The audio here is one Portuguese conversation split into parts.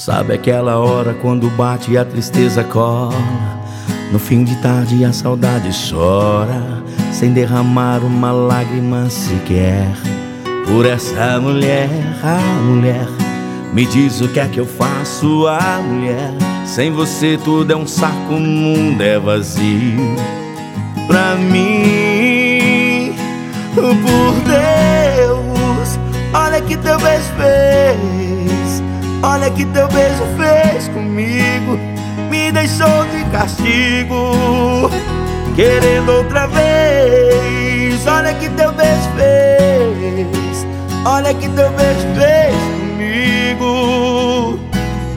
Sabe aquela hora quando bate e a tristeza cola? No fim de tarde a saudade chora, sem derramar uma lágrima sequer. Por essa mulher, a mulher, me diz o que é que eu faço, a mulher. Sem você tudo é um saco, o mundo é vazio. Pra mim, por Deus, olha que teu beijo fez, olha que teu beijo fez comigo. Me deixou de castigo, querendo outra vez. Olha que teu beijo fez, olha que teu beijo fez comigo.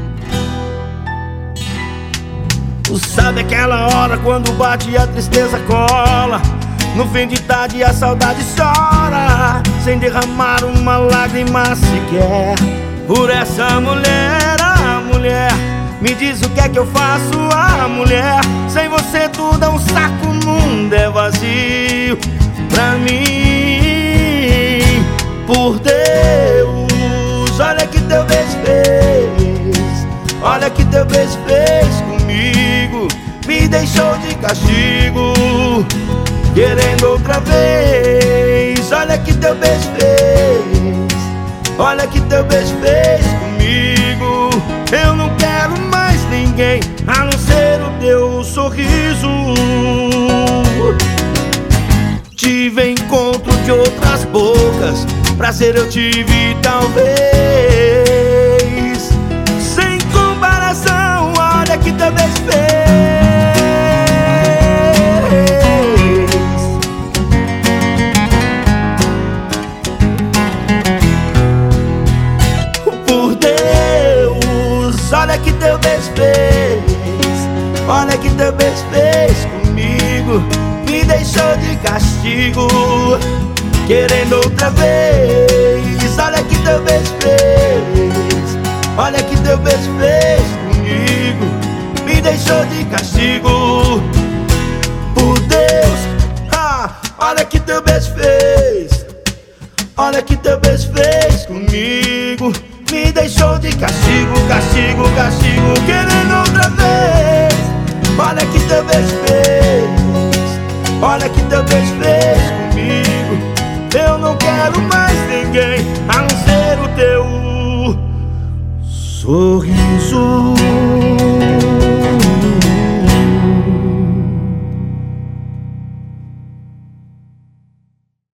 Tu sabe aquela hora quando bate e a tristeza cola? No fim de tarde a saudade chora, sem derramar uma lágrima sequer. Por essa mulher, a mulher, me diz o que é que eu faço, a mulher. Sem você tudo é um saco, o mundo é vazio. Pra mim, por Deus, olha que teu beijo fez, olha que teu beijo fez comigo. Me deixou de castigo, querendo outra vez. Olha que teu beijo fez, olha que teu beijo fez comigo. Eu não quero mais ninguém a não ser o teu sorriso. Tive encontro de outras bocas, prazer eu tive talvez. Sem comparação, olha que teu beijo fez. Por Deus, olha que teu beijo fez, olha que teu beijo fez comigo. Me deixou de castigo, querendo outra vez. Olha que teu beijo fez, olha que teu beijo fez comigo. Me deixou de castigo. Por Deus, olha que teu beijo fez, olha que teu beijo fez comigo. Me deixou de castigo, castigo, castigo, querendo outra vez. Olha que teu beijo fez, olha que teu beijo fez comigo. Eu não quero mais ninguém a não ser o teu sorriso.